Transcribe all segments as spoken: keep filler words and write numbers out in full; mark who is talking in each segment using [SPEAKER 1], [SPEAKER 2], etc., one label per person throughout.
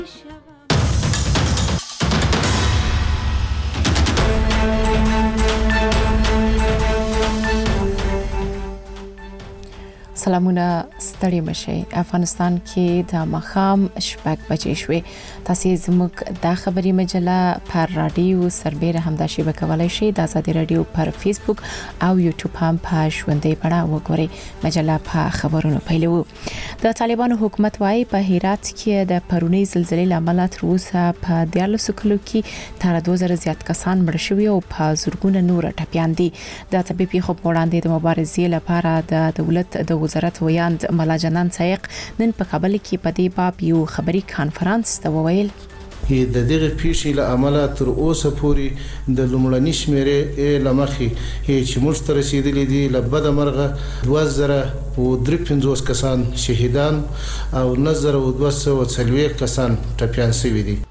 [SPEAKER 1] سلامونه ستړي مشي. افغانستان کې د مخام شپږ بجې شوې. تاسو زموږ د خبري مجله پر رادیو سربېره هم د شبکې کولای شئ د آزادي رادیو پر فیسبوک او یوټیوب هم په ژوندۍ بڼه وګورئ. مجله په خبرونو پیلو. د طالبانو حکومت وايي په هرات کې د پرونی زلزلې لامل تر اوسه په دیارلسو کلو کې تر دوه زره زیات کسان مړ شوي او په زورګونه نور ټپيان دي. د طبيبي خو وړاندې د مبارزې لپاره د دولت د وزارت ویاند ملا جنان سایق نن په کابل کې په دې باب یو خبري کانفرنس ته وویل
[SPEAKER 2] د دغه پیښې له امله تر اوسه پورې د لومړني شمیرې لمخې چې موږ ته رسیدلې دي له بده مرغه دوه زره او درې پنځوس کسان شهیدان او نه زره او دوه سوه څلوېښت کسان ټپیان شوي دي.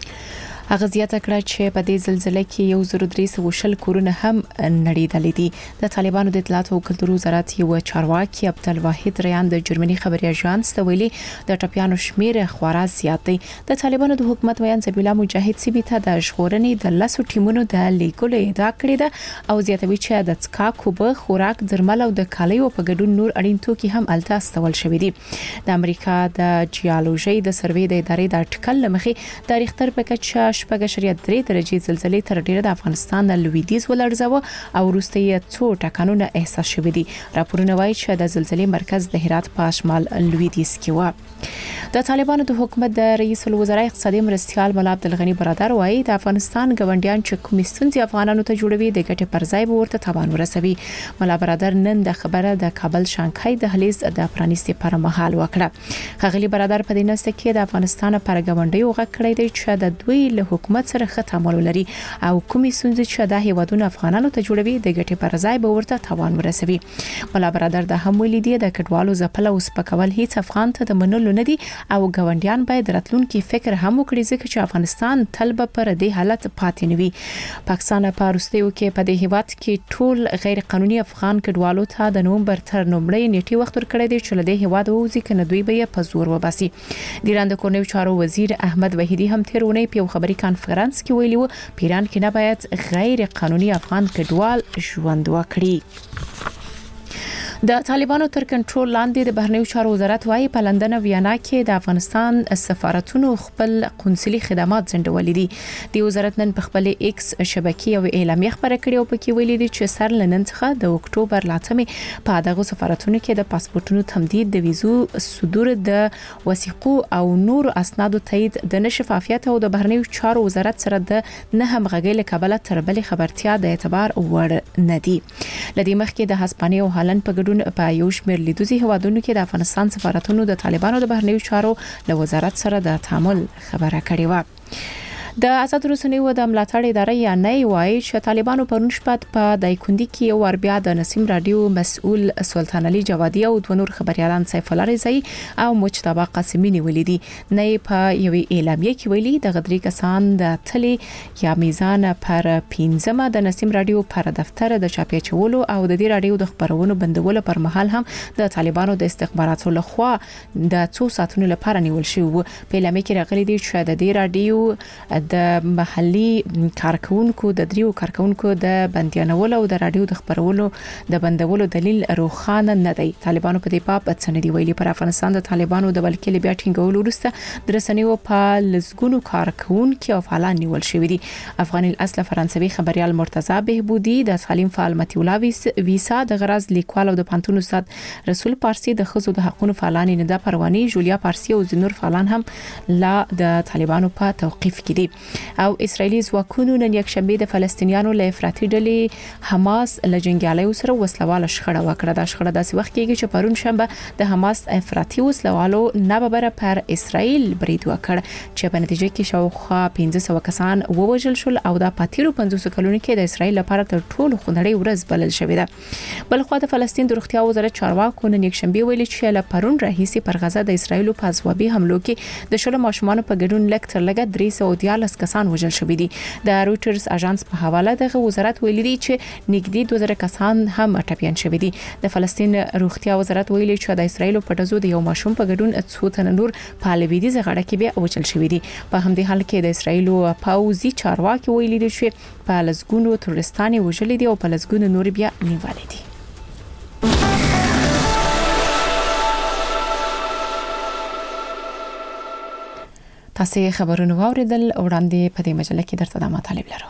[SPEAKER 1] هغه زیاته کړه چې په دې زلزلې کې یو زر درې سوه شل کورونه هم نړیدلې دي. د طالبانو د اطلاعات او کلتور وزارت یو چارواکي عبدالواحد ریان د جرمني خبري اژانس ته ویلي د ټپيانو شمیر خورا زیات دی. د طالبانو د حکومت ویان ذبیح الله مجاهد سیبي ته د ژغورنې د لاسو ټیمونو د لیکلو ادعا کړې ده او زیاتوي چې د څکاکو به خوراک درمل او د کالیو په ګډون نور اړین توکي هم الته استول شوې دي. د امریکا د جیولوژي د سروې د ادارې د اټکل لمخې د ریختر په کچه شپږ اشاریه درې درجه زلزلې تر ډیره د افغانستان د لویدیځ ولړزاوه او وروسته یې څو ټکانونه احساس شوي دي. راپورونه وایي چې د زلزلې مرکز د هرات په شمال لویدیځ کې و. د طالبانو د حکومت د رئیس الوزرا اقتصادي مرستيال ملا عبدالغني برادر وایي د افغانستان ګوندیان چې کوم ستونزې افغانانو ته جوړوي د ګټې پر ځای به ورته تاوان ورسوي. ملا برادر نن د خبره د کابل شانګهای دهلیز د پرانیستي پر مهال وکړه. خغلی برادر په دې نسته کې د افغانستان پر ګوندیو غږ کړی دی چې د دوی له حکومت سره ښه تعامل لري او کومي ستونزې چې د هیوادونو افغانانو ته جوړوي د ګټې پر ځای به ورته تاوان ورسوي. ملا برادر د هم ویلي دی د کډوالو ځپل او سپکول هیڅ افغان ته د منلو نه دي او ګوندیان باید راتلونکي فکر هم وکړي ځکه چې افغانستان تل به پر دې حالت پاتې نه وي. پاکستان په روسیو کې په دې هیواد کې ټول غیر قانوني افغان کډوالو ته د نومبر تر نومړۍ نیټه وخت ورکړی دی چې له دې هیواد وځي کنه دوی به په زور وباسي. د ایران د کورنیو چارو وزیر احمد وحیدی هم تیرونه په خبري کانفرنس کې ویلي و پیران کې نه باید غیر قانوني افغان کډوال ژوند وکړي. د طالبانو تر کنټرول لاندې د بهرنیو چارو وزارت وايي په لندن او ویانا کې د افغانستان سفارتونو خپل قونسلي خدمات ځنډولې دي. د وزارت نن په خپل ایکس شبکې او اعلامیه خبره کړې او پکې ویلي دي چې سر لنن څخه د اکتوبر لاتمې په دغه سفارتونو کې د پاسپورتونو تمدید د ویزو صدور د وثیقو او نور اسنادو تایید د نشفافیت او د بهرنیو چارو وزارت سره د نه همغږۍ له کبله تر بلې خبرتیا د اعتبار وړ نه دي. لدې مخکې د هسپانیا او هالند په په یو شمېر لیدوزي هوادونو کې د افغانستان سفارتونو د طالبانو د بهرنیو چارو له وزارت سره د تعامل خبره کړې و. د آزاد رسنیو د ملاتړ ادارې یا نه وایي چې طالبانو پرون شپه په دایکندي کې یو ور بیا د نسیم رادیو مسؤل سلطان علي جوادي او د نور خبريالان سیف الله رضایی او مجتبی قاسمی نیولې دي. نه په یو اعلامیه کې ویلي د غدري کسان د تلي یا میزان پر پینځمه د نسیم رادیو پر دفتر د چاپی چولو او د دې رادیو د خبرونو بندولو پر مهال هم د طالبانو د استخباراتو لخوا د څو ساعتونو لپاره نیول شوی و. په اعلامیه کې راغلي دي چې د دې رادیو د محلي کارکونکو د دریو کارکونکو د بندیانولو او د رادیو د خبرولو د بندولو دلیل روښانه نه دی. طالبانو په دې باب څه نه دی ویلي. پر افغانستان د طالبانو د بلکې بیا ټینګولو وروسته د رسنیو په لزګونو کارکونکو او فعالان نیول شوی دي. افغاني الاصل فرانسوي خبريال مرتضی بهبودي د تعلیم فعال متي الله ویسا د غرض لیکوال او د پانتون استاد رسول پارسی د خزو د حقوقو فعالان نه د پرواني جولیا پارسی او زنور فعالان هم لا د طالبانو په توقيف کې دي. او اسرایلی ځواکونو نن یک شنبه د فلسطینیانو له افراطي ډلې حماس لجنګیالیو سره وسلواله شخړه وکړه. دا شخړه داسې وخت کېږي چې پرون شنبه د حماس افراطي وسلوالو ناببره پر اسرائیل برید وکړ چې په نتیجه کې شاوخوا پنځه سوه کسان ووژل شول او دا پاتیرو پنځوس کلونو کې د اسرائیل لپاره تر ټولو خونړۍ ورځ بلل شوې ده. بل خو د فلسطین د روغتیا وزارت چارواکو نن یک شنبه ویلي چې له پرون راهیسې پر غزه د اسرائیل په ځوابي حملو کې د شلو ماشومان په ګډون لک تر لګه درې سوه اتلس کسان وژل شوي دي. د رويټرز اژانس په حواله دغه وزارت ویلي دی چې نږدې دوه زره کسان هم ټپيان شوي دي. د فلسطین روغتیا وزارت ویلي چې د اسرایل په دزو د یو ماشوم په ګډون څو تن نور په لویدیځ غاړه کې به وژل شوي دي. په همدې حال کې د اسرایل پاوزي چارواکي ویلي دي چې په لزګونو ترورستاني وژل دي او په لزګونو نور بیا نیولې دي. تاسو خبرونه واوریدل وړاندې په دې مجله کې درته د مطالب لرو.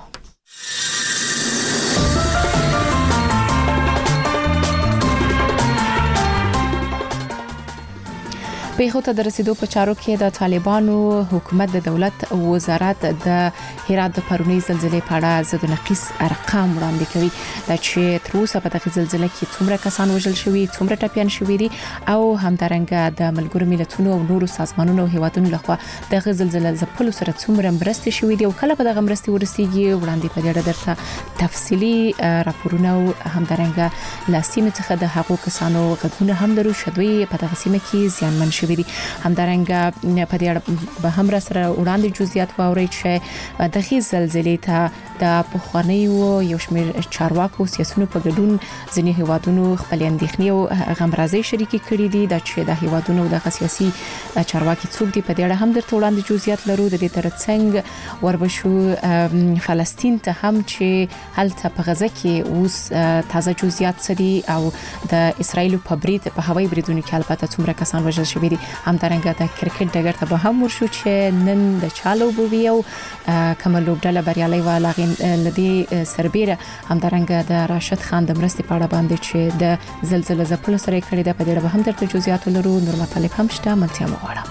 [SPEAKER 1] پیښو ته د رسیدو په چارو کې د طالبانو حکومت د دولت وزارت د هرات د پرونی زلزلې په اړه زد نقیص ارقام وړاندې کوي چې تر اوسه په دغه زلزلې کې څومره کسان وژل شوي، څومره ټپيان شوي دي او همدارنګه د ملګرو ملتونو او نورو سازمانونو او هیوادونو لخوا دغه زلزلې ځپلو سره څومره مرستې شوي دي او کله به دغه مرستې ورسیږي. وړاندې په دې اړه درته تفصيلي راپورونه او همدارنګه لاسیمه څخه د حقوق کسانو غږونه هم درو شوي په دغه سیمه کې زیانمن شوي دي. همدارنګه په دې اړه به هم را سره وړاندې جزئیات واوري چې دغه زلزلې ته د پخوانیو یو شمېر چارواکو سیاسيونو په ګډون ځینې هیوادونو خپل اندېښنې او غمرازي شریکي کړې دي د چې د هیوادونو د سیاسي چارواکي څوک دي. په دې اړه هم درته وړاندې جزئیات لرو. د دې ترڅنګ وربشو فلسطین ته هم چې هلته په غزه کې اوس تازه جزئیات سدي او د اسرایل په برید په هوایي بریدونو کې البته څومره کسان وژل شوي دي. همدارنګه د کرکټ ډګر ته به هم ورشو چې نن د چالو بوي او کوم لوبډله بریالي و لاغین لدی سربېره. همدارنګه د راشد خان د مرستې په اړه باندې چې د زلزلې ځپلو سره کړی د په دې اړه هم درته جزئیات لرو. نور مطالب هم شته، منتیا مغواړم.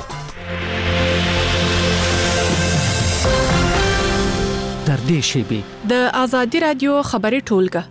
[SPEAKER 3] در دې شیبي
[SPEAKER 4] د آزادي رادیو خبري ټولګه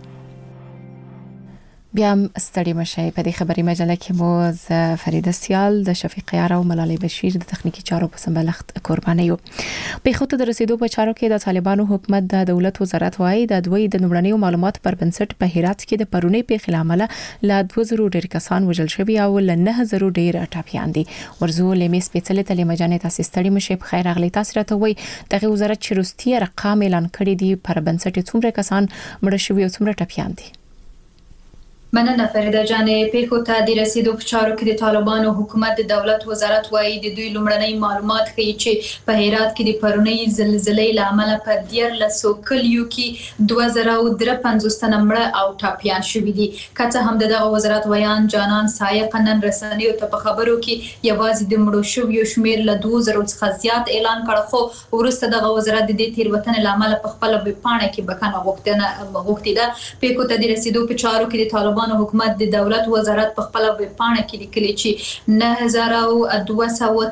[SPEAKER 1] بیا ستړي مشي. په دې خبري مجله کې مو ز فریده سیال د شفیق یار او ملالۍ بشیر د تخنیکی چارو په سمبلخت قرباني یو. په خطه د رسیدو په چارو کې د طالبانو حکومت د دولت وزارت وایي د دوی د نمړنیو معلومات پر بنسټ په هرات کې د پرونی په خلامله لا دوه زره ډیر کسان وژل شوي او ل نه زره ډیر ټپيان دي. ورزو لمې سپیڅلې تلې مجانې تاسو ستړي مشي. په خیر اغلی تاسو راته وایي دغه وزارت چې روستي ارقام اعلان کړي دي پر بنسټ څومره کسان مړ شوي او څومره ټپيان دي.
[SPEAKER 5] مننه فریده جانې. پیښو ته د رسیدو په چارو کې د طالبانو حکومت د دولت وزارت وایي د دوی لومړنۍ معلومات ښیي چې په هرات کې د پرونی زلزلې لامل په دیارلس کلیو کې دوه زره درې پنځوس تنه مړه او ټپيان شوي دي. کله هم دغه وزارت ویان جانان سایق نن رسنیو ته په خبرو کې یوازې د مړو شویو شمیر له دوه زره څخه زیات اعلان کړ، خو ورسته دغه وزارت د دې تیروتنې لامل په خپل ویبپاڼه کې بکنه غوښتنه غوښتي ده. پیښو ته د رسیدو په چارو کې د طالبانو حکومت د دولت وزارت په خپل ویبپاڼه کې لیکلي چې نه هزار دوه سوه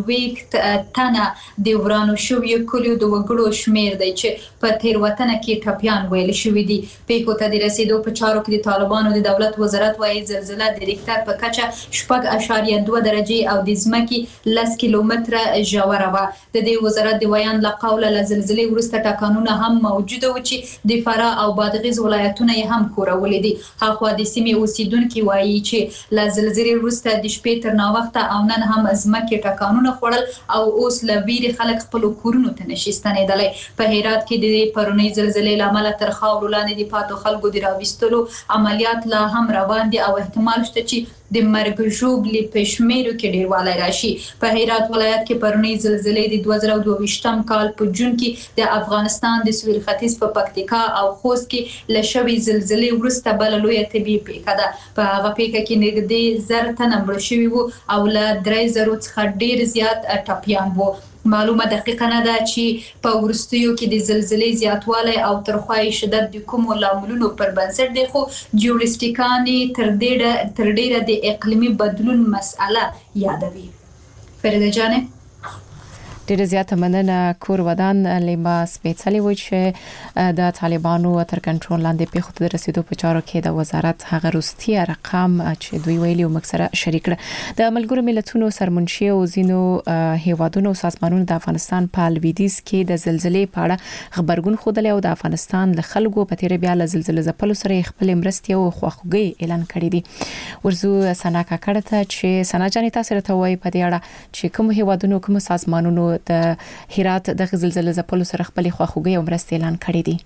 [SPEAKER 5] څلوېښت تنه د ورانو شویو کلیو د وګړو شمیر دی چې په تیروتنه کې ټپيان ویل شوي دي. پیښو ته د رسیدو په چارو کې د طالبانو د دولت وزارت وايي زلزلہ د ریکټر په کچه شپږ اعشاریه دوه درجه او د ځمکې لس کیلومتره ژوره وه. د دې وزارت د بیان له قوله له زلزلې وروسته ټکانونه هم موجوده و چې د فراه او بادغیس ولایتونه یې هم کورولې دي. هاخوا د سیمې اوسیدونکو وایي چې له زلزلې وروسته د شپې تر ناوخته او نن هم ځمکې ټکانونه خوړل او اوس له ویرې خلک خپل کورونو ته نشي ستنېدلی. په هرات کې د پرونی زلزلې لامل تر خاورو لاندې د پاتو خلکو د راوستلو عملیات لا هم روان دي او احتمال شته چې د مرګ ژوبلې په شمیرو کې ډیروالی راشي. په هرات ولایت کې پرونی زلزلې د دوه زره دوه ویشتم کال په جون کې د افغانستان د سویل ختیځ په پکتیکا او خوست کې له شوې زلزلې وروسته بل لوی طبي پیښه ده. په هغه پیښه کې نږدې زر تنه مړه شوي وو او له درې زره څخه ډیر زیات ټپيان وو. معلومه دقیقه نه ده چې په ورستیو کې د زلزلې زیاتوالی او ترخوای شدت د کومو لاملونو پر بنسټ دی، خو جیوډیسټیکانې تر ډیره تر ډیره د اقلیمي بدلون مسأله یادوي. فریده جانې
[SPEAKER 1] ډیره زیاته مننه. کور ودان لیما سپیڅلې و چې د طالبانو تر کنټرول لاندې پیښو ته رسیدو په چارو کې د وزارت هغه روستي ارقام چې دوی ویلي او مکسره شریک کړ. د ملګرو ملتونو سرمنشي او زینو هیوادونو سازمانونو د افغانستان په لویدیځ کې د زلزلې په اړه خبرګون خوده او د افغانستان له خلکو په تیر بیا له زلزلې ځپلو سره خپل مرستې او خواخوږي اعلان کړی دي. ورزو سنا کاکړه ته چې سنا جانې تاسو راته وایي په دې اړه چې کوم هیوادونو کوم سازمانونو د هرات د زلزلې ځپلو سره خپل خواخوږي او مرستې اعلان کړې دي.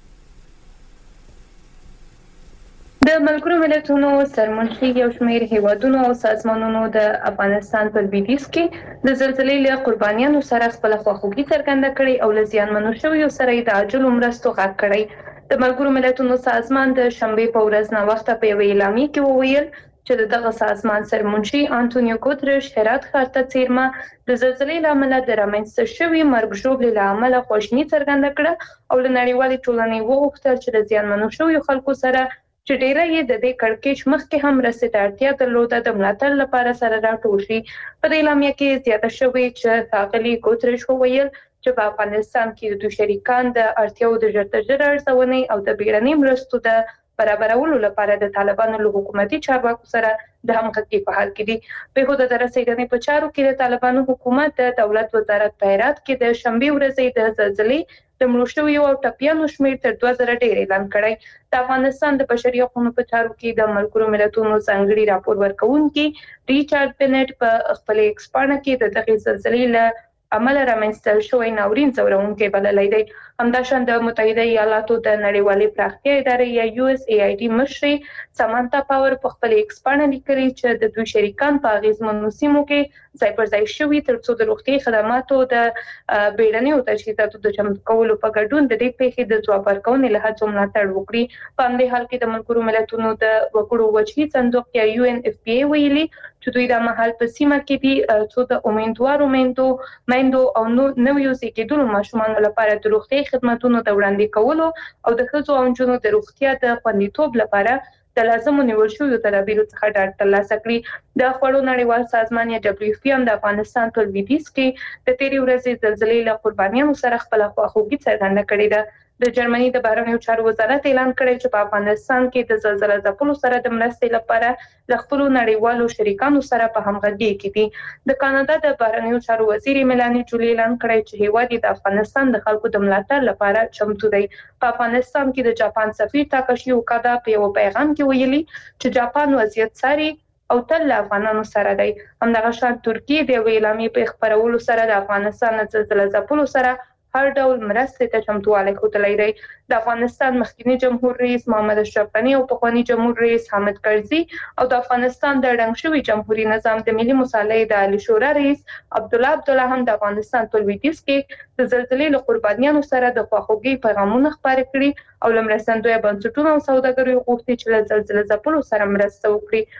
[SPEAKER 6] د ملګرو ملتونو سرمنشي یو شمېر هیوادونو او سازمانونو د افغانستان په لویدیځ کې د زلزلې له قربانیانو سره خپل خواخوږي څرګنده کړې او له زیانمنو شویو سره د عاجلو مرستو غږ کړی. د ملګرو ملتونو سازمان د شنبې په ورځ ناوخته په یوه اعلامیه کې وویل چې دغه سازمان سرمنشي انټونیو ګوتریش هرات ښار ته څیرمه د زلزلې له امله د رامنځته شوي مرګ ژوبلې له امله خواشیني څرګنده کړه او له نړیوالې ټولنې وغوښتل چې د زیانمنو شویو خلکو سره چې ډیره یې د دې کړکېچ مخکې هم مرستې ته اړتیا درلوده د ملاتړ لپاره سره راټول شي. په دې اعلامیه کې زیاته شوې چې ښاغلي ګوتریش وویل چې په افغانستان کې د دوی شریکان د اړتیاو د ژر تر ژره ارزونې او د بیړنۍ مرستو د برابرولو لپاره د طالبانو له حکومتي چارواکو سره د همغږۍ په حال کې دي. بهوده د رسېدنې په چارو کې د طالبانو حکومت د دولت وزارت په هرات کې د شنبې ورځې د زلزلې د مړو شویو او ټپیانو شمېر تر دوه زره ډېر اعلان کړی. د افغانستان د بشري حقوقو په چارو کې د ملګرو ملتونو ځانګړي راپور ورکوونکي ریچارډ بنټ په خپل ایکس پاڼه کې د دغې زلزلې له عمل رامنځته شوی ناورین ځورونکی بللی دی. همداشان د متحده ایالاتو د نړیوالې پراختیا ادارې یا یو اس ای آی ډي مشرې سمانتا پاور په خپل ایکس پاڼه لیکلي چې د دوی شریکان په اغیزمنو سیمو کې ځای پر ځای شوي ترڅو د روغتیايي خدماتو د بیړنیو تجهیزاتو د چمتو کولو په ګډون د دې پیښې د ځواب ورکونې له هڅو ملاتړ وکړي. په همدې حال کې د ملګرو ملتونو د وګړو وجهي صندوق یا یو ان اف پی ای ویلي چې دوی د مهال په سیمه کې دي څو د امیندوارو میندو میندو او نویو زیږیدلو ماشومانو لپاره د روغتیايي خدماتونو د وړاندې کولو او د ښځو او نجونو د روغتیا د خوندیتوب لپاره د لازمو نیول شویو تدابیرو څخه ډاډ ترلاسه کړي. د خوړو نړیوال سازمان یا دبليو اف پی هم د افغانستان په لویدیځ کې د تیرې ورځې زلزلې له قربانیانو سره خپل خواخوږي څرګنده کړې ده. د جرمني د بهرنیو چارو وزارت اعلان کړی چې په افغانستان کې د زلزلې ځپلو سره د مرستې لپاره له خپلو نړیوالو شریکانو سره په همغږۍ کې دي. د کاناډا د بهرنیو چارو وزیر میلانی جولي اعلان کړی چې هیواد د افغانستان د خلکو د ملاتړ لپاره چمتو دی. په افغانستان کې د جاپان سفیر تاکاشي اوکادا په یو پیغام کې ویلي چې جاپان وضعیت څاري او تل له افغانانو سره دی. همدغه شان ترکیه د اعلامیې په خبرولو سره د افغانستان د زلزلې ځپلو سره هر ډول مرستې ته چمتووالی ښودلی دی. د افغانستان مخکنی جمهور رئیس محمد اشرف غني او پخوانی جمهور رئیس حامد کرزي او د افغانستان د ړنګ شوي جمهوریت نظام د ملي مصالحې د عالی شورا رئیس عبدالله عبدالله هم د افغانستان په لویدیځ کې د زلزلې له قربانیانو سره د خواخوږۍ پیغامونه خپاره کړي او له مرستندویه بنسټونو او سوداګرو غوښتي چې له زلزلې ځپلو سره مرسته وکړي.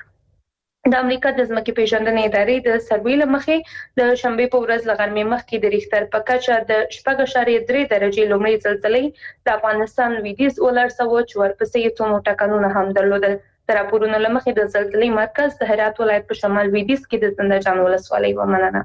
[SPEAKER 6] د امریکا د ځمکې پیژندنې ادارې د سروې له مخې د شنبې په ورځ له غرمې مخکې د ریختر په کچه د شپږ اعشاریه درې درجې لومړۍ زلزلې د افغانستان لویدیځ ولړزاوه چې ورپسې یې څو نور ټکانونه هم درلودل. د راپورونو له مخې د زلزلې مرکز د هرات ولایت په شمال لویدیځ کې د زنده جان ولسوالۍ ومننه.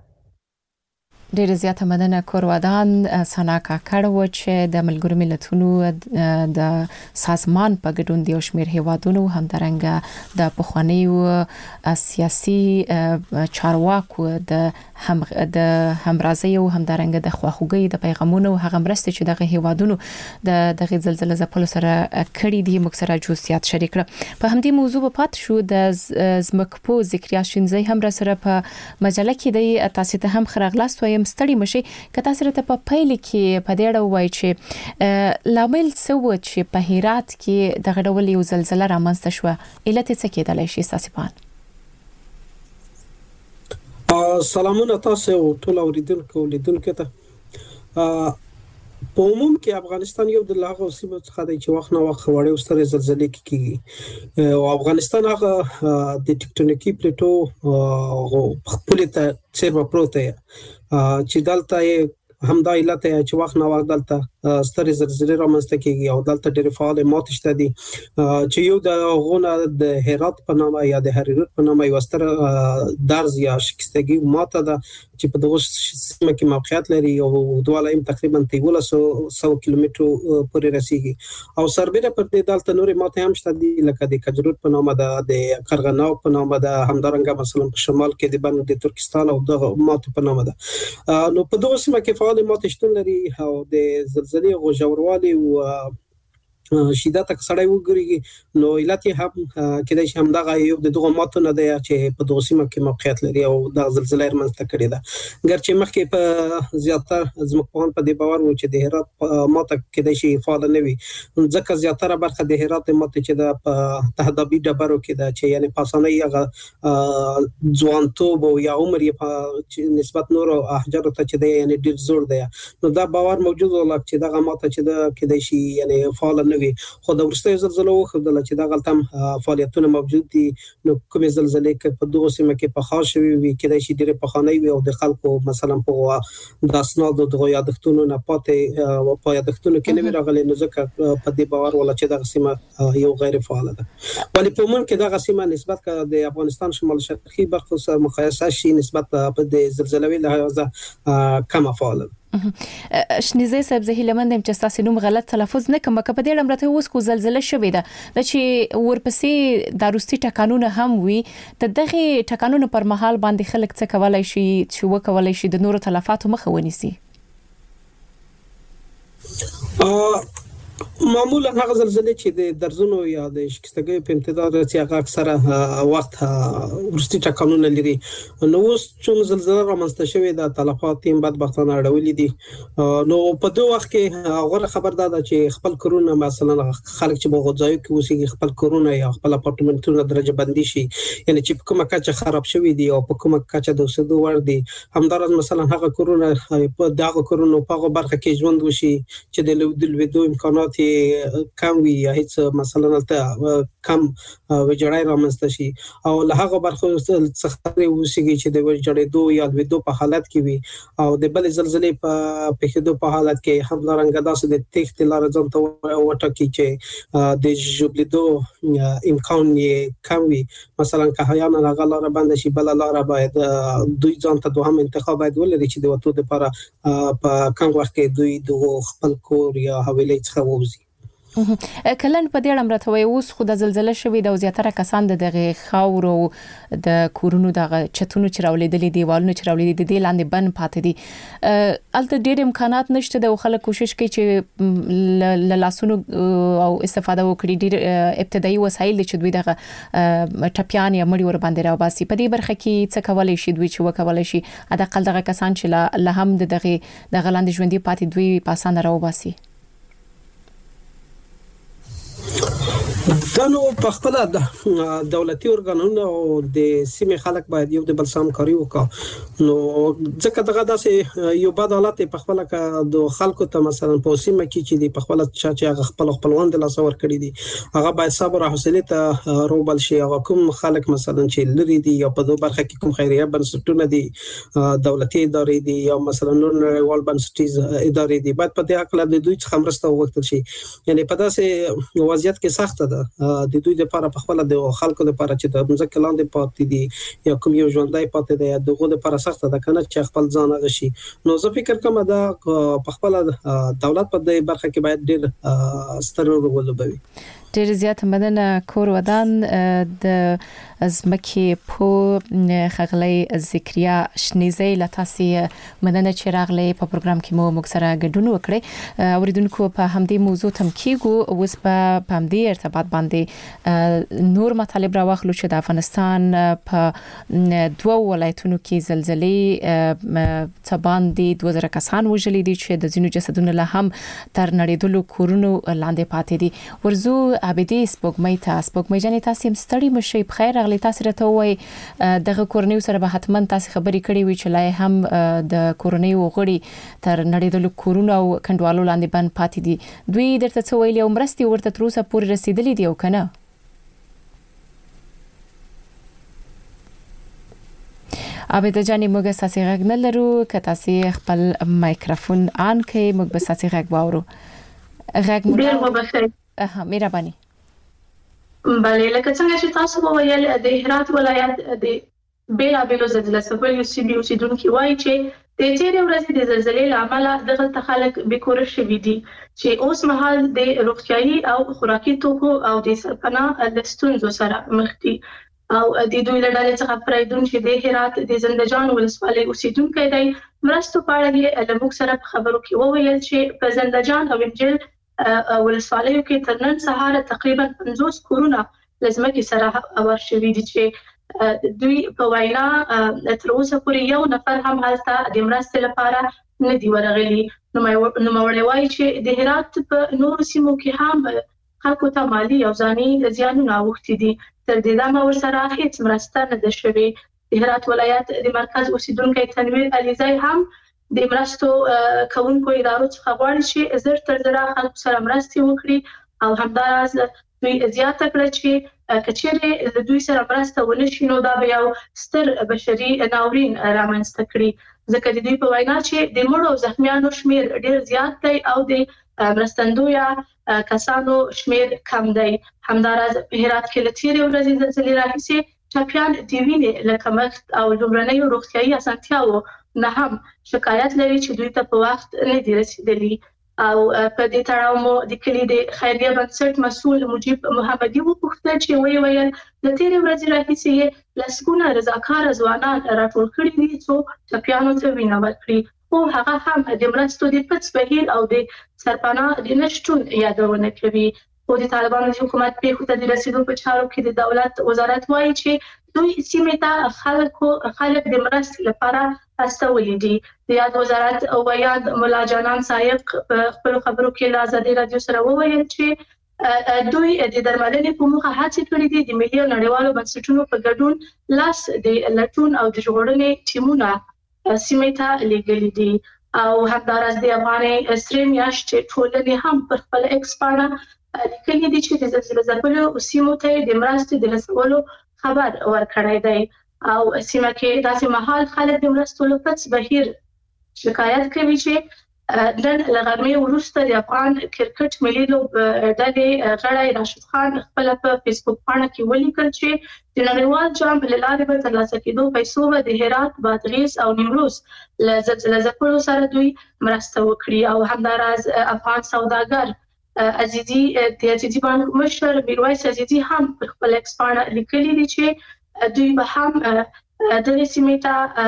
[SPEAKER 1] ډېر زیاته مننه کورودان سنا کاکړ و چې د ملګرو ملتونو د سازمان په ګډون د شمیر هیوادونو همدارنګه د پخوانیو سیاسي چارواکو د هم د همرازي او همدارنګه د خواخوږۍ د پیغامونو هغه مرستې چې دغه هیوادونو د دغه زلزلې ځپلو سره کړي دي موږ سره جزئیات شریک کړ. په همدې موضوع په پات شو د زمکپو ذکریا شینځي هم را سره په مجله کې د تاسو ته هم خراغلاست وایم ستړي مشي که تاسو ته په پیل کې په دې اړه وایي چې لامل څه و چې په هرات کې دغه ډول یو زلزلہ رامنځته شو علت څه کېدلی شي تاسو په
[SPEAKER 7] سلامونه تاسو ټول اوریدونکو لیدونکو ته. په عموم کې افغانستان یو د لاغو سیمه څخه دی چې وخت نه وخت وړې سترې زلزلې کیږي او افغانستان هغه د ټکټونیکي پلیټو خپل ته څیر پروت دی چې دلته همدا علت چې وخت نه وخت دلته سترې زلزلې رامنځته کیږي او دلته ډېر فعال ماته شته دي چې یو د غونه د هرات په نامه یا د هریرود په نامه یو ستر درز یا شکستګي ماته ده چې په دغه سیمه کې موقعیت لري او دواله هم تقریبا تیوله سو کیلومتر پورې رسیږي او سربېره پر دې دلته نور ماته هم شته دي لکه د کجرود په نامه ده د قرغناو په نامه ده همدارنګه مثلا په شمال کې د بند د ترکستان او دغه ماته په نامه ده. نو په دغه سیمه کې فعال ماته شتون لري او د زلزلې غوژوروالی او شدت کسړی وګوري نو علت هم کېدای شي هم دغه یو د دغه ماته نه دی چې په دغه سیمه کې موقعیت لري او د زلزلې رامنځته کړې ده ګرچې مخکې په زیاتره ځمکپوهان په دې باور و چې د هرات ماته کېدای شي فعال نه وي ځکه زیاتره برخه د هرات ماته چې د په تهدابي ډبرو کې ده چې یعنی په اسانۍ هغه ځوانتوب او یا عمر یې په نسبت نور احجار ته چې دی یعنی ډیر زوړ دی نو دا باور موجود و چې دغه ماته چې د کېدای شي یعنی فعال نه وي خو د ورستۍ زلزلو وخدل چې دغه تم فعالیتونه موجود دي نو کومې زلزلې کې په دغه سیمه کې په خاص شوی وي کېدای شي ډېر په خانه وي او د خلکو مثلا په د اسناد د یادښتونو نه پاتې او په یادښتونو کې نه راغلي نو ځکه په دې باور ولا چې دغه سیمه یو غیر فعال ده ولی په عموم کې دغه سیمه نسبت د افغانستان شمال شرقي برخو سره مقایسه شي نسبت په د زلزلوي لحاظه کم فعال
[SPEAKER 1] شنیزه صاحب زه هیلمندم چې تاسو نوم غلط تلفظ نه کوم که په دې لمرته اوس کو زلزلہ شوې ده د چې ورپسې د روسي ټکانونه هم وي د دغه ټکانونه پر مهال باندې خلک څه کولای شي چې وکولای شي د نورو تلفاتو مخه ونیسي
[SPEAKER 7] معمولا هغه زلزلې چې د درزونو یا د شکستګۍ په امتداد چې هغه اکثره وخت ورستي ټکانونه لري نو اوس چې زلزلہ رامنځته شوې ده تلفات هم بدبختانه اړولې دي نو په دوه وخت کې هغه خبر ده چې خپل کورونه مثلا خلک چې په غوځایو کې اوسېږي خپل کورونه یا خپل اپارتمنټونه درجه بندي شي یعنی چې کومه کچه خراب شوې دي او په کومه کچه د اوسېدو وړ دي همدارس مثلا هغه کورونه په دغه کورونو په هغه برخه کې ژوند وشي چې د لویدو امکانات کم وي یا هیڅ مثلا ته کم وجړای رامنځته شي او له هغه برخو څخه وسیږي چې د وجړېدو یا لویدو په حالت کې وي او د بل زلزلې په پېښېدو په حالت کې هم لرنګ داسې د تخت لار ځان ته وټکی چې د جوړېدو امکان یې کم وي مثلا که حیان هغه لار بند شي بل لار باید دوی ځان ته دوهم انتخاب باید ولري چې د وټو لپاره په کم وخت کې دوی د خپل کور یا حویلۍ څخه ووځي
[SPEAKER 1] کلن په دې اړه راته وای اوس خو د زلزلې شوې د زیاتره کسان دغه خاور او د کورونو دغه چتونو چرولېدلې دیوالونو چرولېدلې د دې لاندې بن پاتې دي الته ډېر امکانات نشته د خلک کوشش کوي چې ل لاسونو او استفاده وکړي ډېر ابتدایي وسایل چې دوی دغه ټپيان یا مړي ور باندې راوباسي په دې برخه کې څه کولای شي دوی چې وکولای شي اقل دغه کسان چې له هم دغه دغه لاندې ژوندۍ پاتې دوی پاسانه راوباسي
[SPEAKER 7] دا نو په خپل د دولتي ارګانونو او د سیمې خلک باید یو د بل سره همکاري وکړي نو ځکه دغه داسې یو بد حالت په خپل کې د خلکو ته مثلا په سیمه کې چې د خپل چې خپل خپلوان د لاسور کړی دي هغه باید صبر او حوصله ته روبل شي او کوم خلک مثلا چې لري دي یا په دوه برخه کې کوم خیریه بنسټونه دي دولتي ادارې دي یا مثلا نور نړیوال بنسټیز ادارې دي باید په دې اړه د دوی څخه مرسته وغوښتل شي یعنی په داسې وضعیت کې سخت ده د دوی لپاره په خپل د خلکو لپاره چې د ځمکې لاندې پاتې دي یا کوم یو ژوندۍ پاتې دی دغه لپاره سخت ده کنه چې خپل ځان غشي نو زه فکر کوم دا په خپل دولت په دې برخه کې باید ډېر ستر رول ولوبوي
[SPEAKER 1] ډېر زیات مننه کور ودان د ازمکه په خغلی ذکریا شنیزه لتاسي مننه چې راغلی په پروګرام کې مو موږ سره ګډون وکړي اوریدونکو په همدې موضوع تم کېګو اوس په همدې ارتباط باندې نور مطالب راوخلو چې د افغانستان په دوه ولایتونو کې زلزلې تبان دي دوه زره کسان وژلي دي چې د ځینو جسدونو له هم تر نړیدلو کورونو لاندې پاتې دي ورزو عبدي سپوږمۍ ته سپوږمۍ جنې تاسو هم ستړي مشي په خیر راغلی تاسو راته وای دغه کورنۍ سره به حتما تاسو خبرې کړې وي چې لای هم د کورنۍ وغړي تر نړیدلو کورونو او کندوالو لاندې بند پاتې دي دوی درته څه ویلي او مرستي ورته تر اوسه پورې رسیدلې دي او کنه عبد جانی موږ ساسي غږ نه لرو که تاسو خپل مایکروفون آن کړئ موږ به ساسي غږ واورو غږ مو
[SPEAKER 6] ډیر وبخښئ
[SPEAKER 1] اها مهرباني
[SPEAKER 6] بله لکه څنګه چې تاسو وویل د هرات ولایت د بیلا بیلو زلزلې سبب سی بي او سیدونکو وایي چې د تیرې ورځې د زلزلې لامل دغه خلک بیکور شوي دي چې اوس مهال د روغتيایي او خوراکي توکو او د سرپناه د ستونزو سره مخ دي او د دوی له ډلې څخه پرېدون چې د هرات د زندجان ولسوالۍ اوسیدونکو دی مرستو په اړه یې له موږ سره په خبرو کې وویل چې په زندجان او انجیل ولسوالیو کې تر نن سهار تقریبا پنځوس کورونه لزمکي سره اور شوي دي چې دوی په وینا تر اوسه پورې یو نفر هم هلته د مرستې لپاره نه دی ورغلی. نو مې وایي چې د هرات په نورو سیمو کې هم خلکو ته مالی او ځاني زیانونه اوښتي دي. تر دې دمه ورسره هیڅ مرسته نه ده شوې. د هرات ولایت د مرکز اوسیدونکو تنویر علیزی هم د مرستو کوونکو ادارو څخه غواړي چې زر تر زر خلکو سره مرستې وکړي او همداراز دوی زیاته کړه چې کچېرې د دوی سره مرسته ونشي نو دا به یو ستر بشري ناورین رامنځته کړي. ځکه د دوی په وینا چې د مړو او زخمیانو شمیر ډېر زیات دی او د مرستندویا کسانو شمیر کم دی. همداراز په هرات کې له تیرې ورځې زلزلې راهیسې ټپیان د وینې له کمښت او لومړنیو روغتیايي اسانتیاوو نه هم شکایت لري چې دوی ته په وخت نه دي رسیدلي. او په دې تړاو مو د کلي د خیریه بنسټ مسؤل مجيب محمدي وپوښتل چې وی ویل د تیرې ورځې راهیسې لسګونه رضاکار ځوانان راټول کړي دي چې ټپیانو ته وینه ورکړي. خو هغه هم د مرستو د پټ بهیر او د سرپناه د نشټون یادونه کوي. خو د طالبانو د حکومت پیښو ته د رسیدو په چارو کې د دولت وزارت وایي چې دوی سیمې ته خلکو خلک د مرستې لپاره استولي دي. د یاد وزارت ویاند مولا جانان صاحب خپل خبرو کې له آزادي رادیو سره وویل چې دوی د درملنې په موخه هڅې کړې دي د ملي او نړیوالو بنسټونو په ګډون لاس د لټون او د ژغورنې ټیمونه سیمې ته لېږلي دي. او همداراز د افغاني سرې میاشتې ټولنې هم پر خپل ایکس پاڼه لیکلي دي چې د زلزلې ځپلو سیمو ته د مرستې د رسولو خبر ورکړی دی. او سیمه کې داسې مهال خلک د مرستو له پټ بهیر شکایت کوي چې نن له غرمې وروسته د افغان کرکټ ملي لوبډلې غړی راشد خان خپل په فیسبوک پاڼه کې ولیکل چې د نړیوال جام له لارې به ترلاسه کېدو پیسو به د هرات، بادغیس او نیمروز له زلزلې ځپلو سره دوی مرسته وکړي. او همداراز افغان سوداګر عزیزي د عزیزي بانک مشر میرویس عزیزي هم په خپل ایکس پاڼه لیکلي دي چې دوی به هم د سیمې ته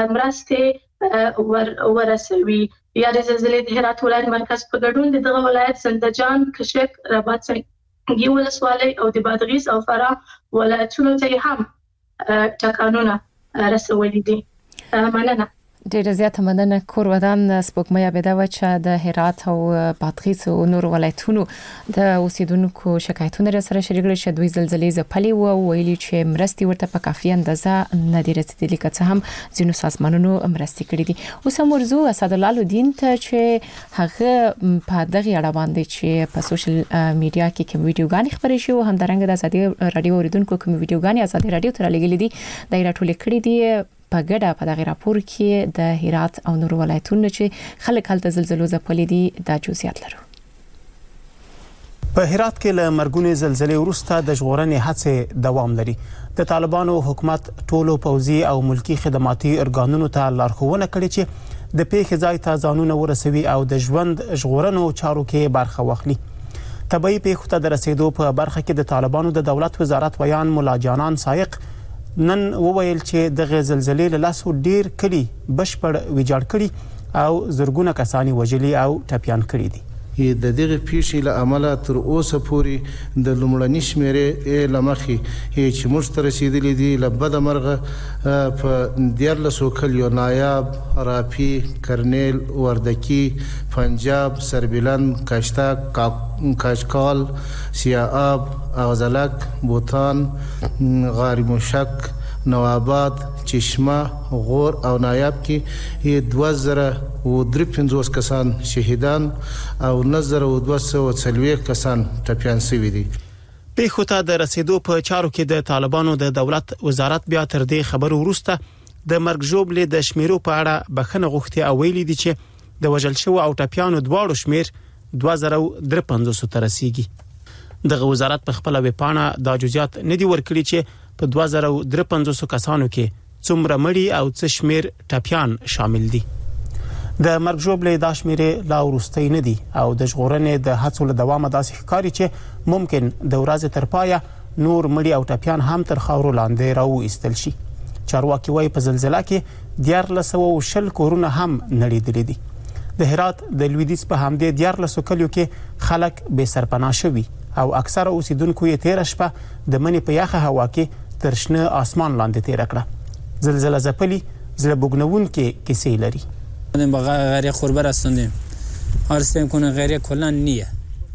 [SPEAKER 6] مرستې ورسوي. یا د زلزلې د هرات ولایت مرکز په ګډون د دغه ولایت زندجان، کشک، رباط سنگي ولسوالۍ او د بادغیس او فراه ولایتونو ته هم ټکانونه رسولي دي. مننه.
[SPEAKER 1] ډیره زیاته مننه. کور ودان سپوږمۍ عبیده چې د هرات او بادغیس او نور ولایتونو د اوسیدونکو شکایتونه سره شریک کړي چې دوی زلزلې ځپلې وو، ویلي چې مرستې ورته په کافي اندازه نه دي رسیدلې، که څه هم ځینو سازمانونو مرستې کړې دي. اوس هم ورزو اسد الله الدین ته چې هغه په دغه اړه باندې چې په سوشل میډیا کې کوم ویډیوګانې خبرې شوې هم درنګ د ازادي رادیو اوریدونکو کوم ویډیوګانې ازادي رادیو ته لګلې دي دای راټول کړې دي په ګډه په دغه راپور کې د هرات او نور ولایتونو چې خلک هلته زلزلو ځپلې دي دا جزئیات لرو.
[SPEAKER 8] په هرات کې له مرګونې زلزلې وروسته د ژغورنې هڅې دوام لري. د طالبانو حکومت ټولو پوځي او ملکی خدماتي ارګانونو ته لارښوونه کړې چې د پیښې ځای ته ځانونه ورسوي او د ژوند ژغورنو چارو کې برخه واخلي. طبي پیښو ته د رسیدو په برخه کې د طالبانو د دولت وزارت ویان مولا جانان صاحب نن وویل چې د زلزلې له لاسو ډیر کلی بشپړ ویجاړ کړي او زرګونه کسانی وژلي او ټپیان کړي دي.
[SPEAKER 2] د دغه پیښې له امله تر اوسه پورې د لومړني شمیرې لمخې چې موږ ته رسیدلې دي له بده مرغه په دیارلسو کلیو نایاب، رافي، کرنیل، وردکي، پنجاب، سربلند، کاشتک، کاشکال، سیااب، اغزلک، بوتان، غار موشک، نوآباد، چشمه، غور او نایاب کې دوه زره او درې پنځوس کسان شهیدان او نه زره او دوه سوه څلوېښت کسان ټپیان شوي دي.
[SPEAKER 8] پیښو ته د رسیدو په چارو کې د طالبانو د دولت وزارت بیا تر دې خبرو وروسته د مرګ ژوبلې د شمیرو په اړه بخښنه غوښتي او ویلي دي چې د وژل شوو او ټپیانو دواړو شمیر دوه زره او درې پنځوس ته رسیږي. دغه وزارت په خپل ویبپاڼه دا جزئیات نه دي ورکړي چې په دوه زره او درې پنځوس کسانو کې څومره مړي او څه شمیر ټپیان شامل دي. د مرګ ژوبلې د شمیرې لا ورستۍ نه دي او د ژغورنې د هڅو له دوامه داسې ښکاري چې ممکن د ورځې تر پایه نور مړي او ټپیان هم تر خاورو لاندې راوایستل شي. چارواکي وايي په زلزلہ کې دیارلس سوه او شل کورونه هم نړېدلي دي. د هرات د لویدیځ په همدې دیارلسو کلیو کې خلک بې سرپناه شوي او اکثره اوسیدونکو یې تیره شپه د منې په یخه هوا کې تر شنه آسمان لاندې تیره کړه. زلزله ځپلي زړه بوږنوونکې کیسې لري.
[SPEAKER 9] غیر خوربه رسوندیم آرستیم کنه غیر کلان نیه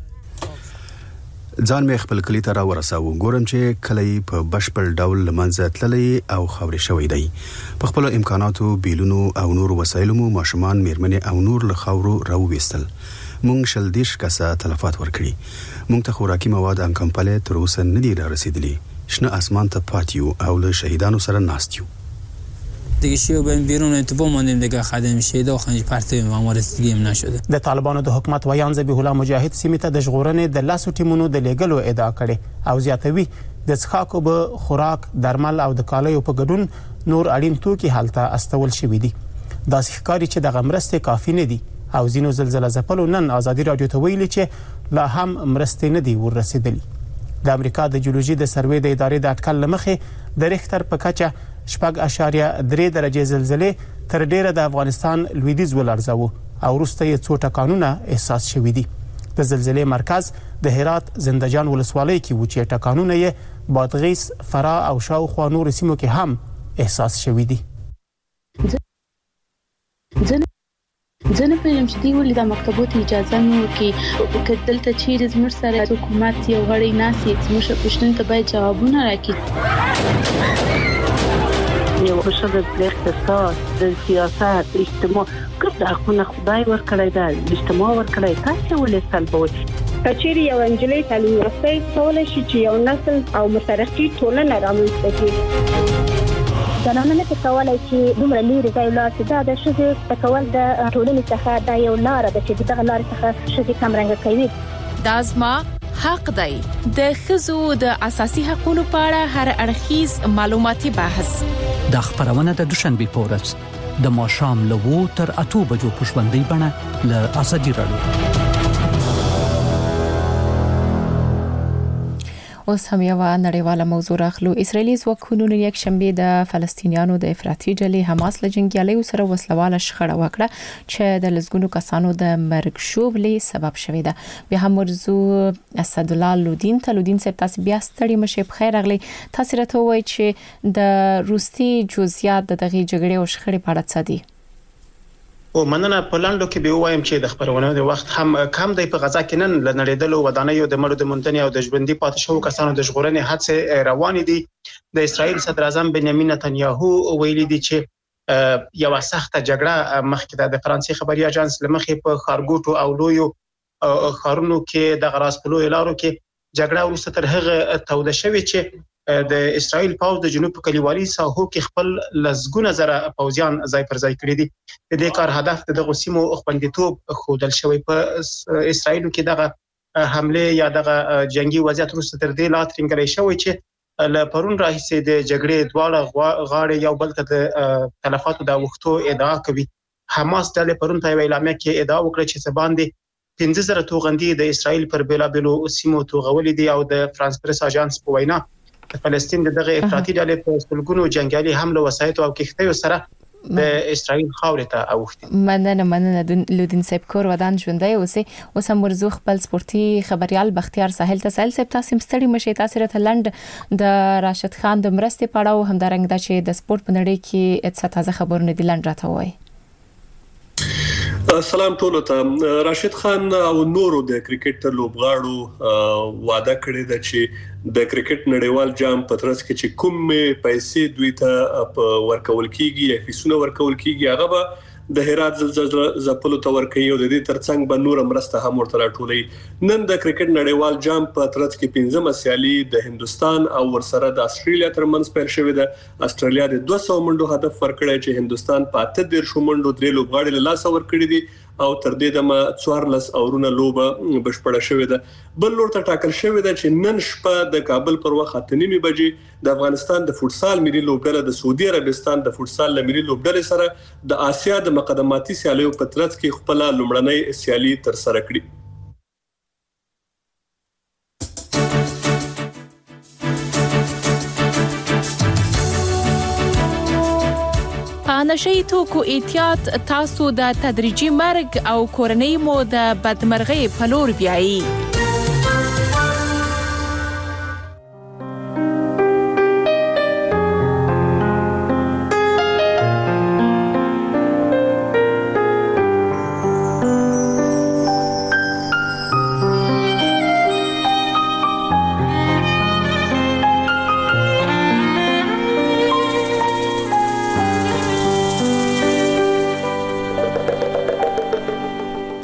[SPEAKER 10] ځان مې خپل کلی ته راورساو. ګورم چې کلی په بشپړ ډول لمنځه تللی او خاورې شوی دی. په خپل امکاناتو بیلونو او نور وسایلو مو ماشومان میرمنې او نور له خاورو راوویستل. مونږ شل دیش کسه تلفات ورکړي. مونږ ته خوراکي مواد ان کمپله تر اوسه نه دي رسیدلي. شنه اسمان ته پاتیو او له شهیدانو سره ناستیو.
[SPEAKER 9] دیگه شیو بریم بیرون اتفاق ماندیم دیگه خدم شهید و خنج پرتیم و ما رسیدگیم نشده.
[SPEAKER 8] د طالبانو د حکومت ویان ذبیح الله مجاهد سیمې ته د ژغورنې د لاسو ټیمونو د لیږلو ادعا کړې او زیاتوي د څښاکو به خوراک درمل او د کالیو په ګډون نور اړین توکي هلته استول شوي دي. داسې ښکاري چې دغه مرستې کافي نه دي او ځینو زلزله ځپلو نن ازادي رادیو ته ویلي چې لا هم مرستې نه دي ورسېدلي. د امریکا د جیولوژي د سروې د ادارې د اټکل له مخې د ریختر په کچه شپږ اشاریه درې درجې زلزلې تر ډیره د افغانستان لویدیځ ولړزاوه او وروسته یې څو ټکانونه احساس شوي دي. د زلزلې مرکز د هرات زندجان ولسوالۍ کې و چې ټکانونه یې بادغیس، فراه او شاوخوا نورو سیمو کې هم احساس شوي دي.
[SPEAKER 11] زه نه پوهېږم چې دوی ولې دا مکتبو ته اجازه نه ورکوي. که دلته چیرې زموږ سره حکومت یو غړی ناست وي زموږ پوښتنو ته باید جوابونه راکړي.
[SPEAKER 12] یو ښځه د اقتصاد، د سیاست، اجتماع ګډ حقونه خدای ورکړی دی، اجتماع ورکړی، تاسو ولې سلبوئ؟
[SPEAKER 13] که چیرې یو نجلۍ تعلیم یافته کولی شي چې یو نسل او مترقي ټولنه رامنځته کړي.
[SPEAKER 14] زنانه نه کولی چې دومره لرې ځای ولاړ شي. دا د ښځې زده کول د ټولنې څخه دا یو لاره ده چې دغه لارې څخه ښځې کمرنګه کوي.
[SPEAKER 4] دا زما حق دی. د ښځو د اساسي حقوقو په اړه هر اړخیز معلوماتي بحث
[SPEAKER 3] د خبرونه د دوشنبه په ورځ د ماښام له وو تر اته بجو په ژوندۍ بڼه له ازادي رادیو.
[SPEAKER 1] اوس هم یو نړیواله موضوع راخلو. اسرایلی ځواکونو نن یک شنبه د فلسطینیانو د افراطي ډلې حماس له جنگیالیو سره وسلواله شخړه وکړه چې د لزګونو کسانو د مرګ شوبلې سبب شوې ده. بیا هم مرزو اسد الله لودین ته لودین صاحب تاسو بیا ستړي مشه بخیر اغلی. تاسو راته وایي چې د روسي جزئیات د دغه جګړې او شخړې په اړه څه دي؟
[SPEAKER 8] او مننه په لاندو کې به وایم چې د خبرونو د وخت هم کم دی. په غزا کې نن لنړېدلو ودانیو د مړو د مونتنی او د ژوندۍ پاتې شوو کسانو د ژغورنې هڅې روان دي. د اسرایل صدر اعظم بنیامین نتنیاهو ویلي دی چې یو سخته جګړه مخکې د فرانسې خبري اژانس لمخې په خارګوټو او لویو خارونو کې د غراس په لوی لارو کې جګړه وروسته تر هغه توده شوې چې د اسرایل پاوځ د جنوب په کلیوالي ساحو کې خپل لزګونه زره پوځیان ځای پر ځای کړی دي. د دې کار هدف د دغه سیمو خوندیتوب خودل شوی. په اسرایل کې دغه حمله یا دغه جنگي وضعیت وروسته تر دې لا ترنګلې شوی چې ل پرون راهیسې د جګړې دواړه غاړې یو بل ته د تلفاتو د وختو ادعا کوي. حماس د پرون په اعلامیه کې ادعا وکړه چې سباندې پنځه زره توغندي د اسرایل پر بیلابلو سیمو توغولې دي او د فرانس پریس اژانس په وینا د فلسطین دغه افراطي ډلې په سلګونو جنگیالي حمله وسایط او کښتیو سره د اسرائیل خاورې ته اوښتي.
[SPEAKER 1] مننه مننه لودین صاحب کور ودان ژوندۍ اوسئ. اوس هم ورزو خپل سپورتي خبريال بختیار ساحل ته ساحل صاحب تاسو مستړي مشي تاسو ته لند د راشد خان د مرستې پړاو هم درنګ د چې د سپورت په نړۍ کې څه تازه خبرونه دي لند راته وایي.
[SPEAKER 15] سلام ټولو ته. راشد خان او نورو د کرکټ لوبغاړو وعده کړې ده چې د کرکټ نړیوال جام په ترڅ کې چې کوم پیسې دوی ته ورکول کیږي یا فیسونه ورکول کیږي هغه به د هرات زلزلې ځپلو ته ورکوي او د دې ترڅنګ به نور مرسته هم ورته راټولوي. نن د کرکټ نړیوال جام په ترڅ کې پنځمه سیالي د هندستان او ورسره د استرالیا ترمنځ پیل شوې ده. استرالیا د دوه سوه منډو هدف ورکړی چې هندستان په اته دېرش منډو درې لوبغاړي له لاسه ورکړي دي او تر دې دمه څوارلس اورونه لوبه بشپړه شوې ده. بل لور ته ټاکل شوې ده چې نن شپه د کابل پر وخت اته نیمې بجې د افغانستان د فوټسال ملي لوبډله د سعودي عربستان د فوټسال ملي لوبډلې سره د آسیا د مقدماتي سیالیو په ترڅ کې خپل لومړنۍ سیالي تر سره کړي.
[SPEAKER 4] د نشئی توکو احتیاط تاسو د تدریجي مرګ او کورنۍ مو د بدمرغۍ په لور بیایي.